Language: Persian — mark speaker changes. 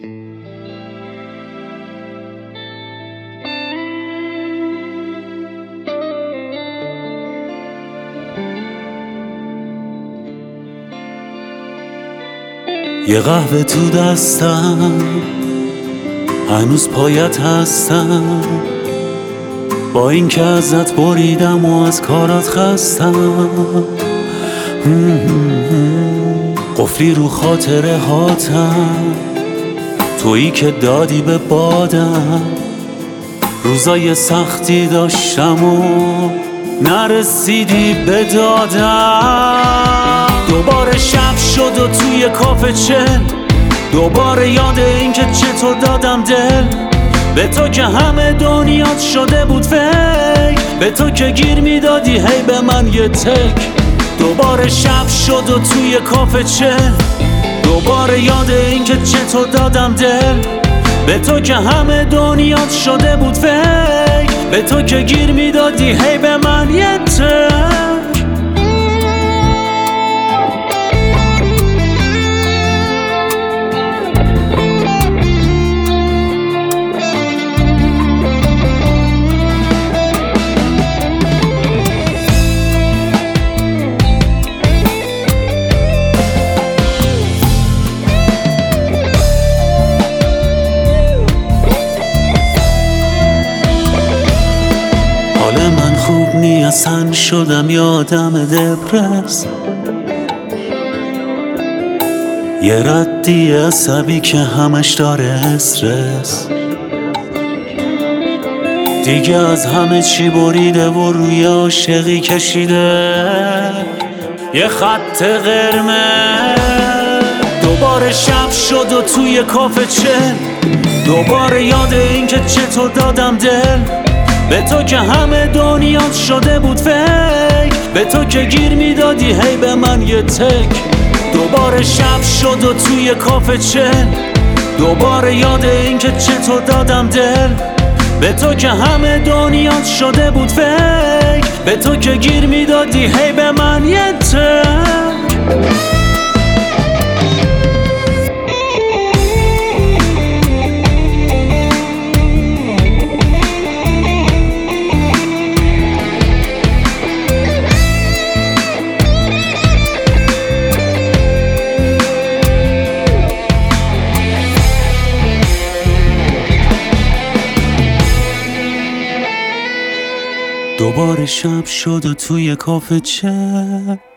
Speaker 1: یه قهوه تو دستم، هنوز پایت هستم، با این که ازت بریدم و از کارات خستم. قفلی رو خاطره هاتم، تویی که دادی به بادم. روزای سختی داشتم و نرسیدی به دادم. دوباره شب شد و توی کافه چل، دوباره یاد این که چطور دادم دل به تو که همه دنیات شده بود فیک، به تو که گیر میدادی هی به من یه تک. دوباره شب شد و توی کافه چل، دوباره یاد این که چطور دادم دل به تو که همه دنیات شده بود فیک، به تو که گیر میدادی هی به من یه تک. من خوب نیستن شدم یادم دپرس، یه ردی عصبی که همش داره استرس، دیگه از همه چی بریده و روی عاشقی کشیده یه خط قرمز. دوباره شب شد و توی کافه چل، دوباره یاد این که چطور دادم دل به تو که همه دنیات شده بود فیک، به تو که گیر میدادی هی به من یه تک. دوباره شب شد و توی کافه چل، دوباره یاد این که چطور دادم دل به تو که همه دنیات شده بود فیک، به تو که گیر میدادی هی به من یه تک. دوباره شب شد و توی کافه چل،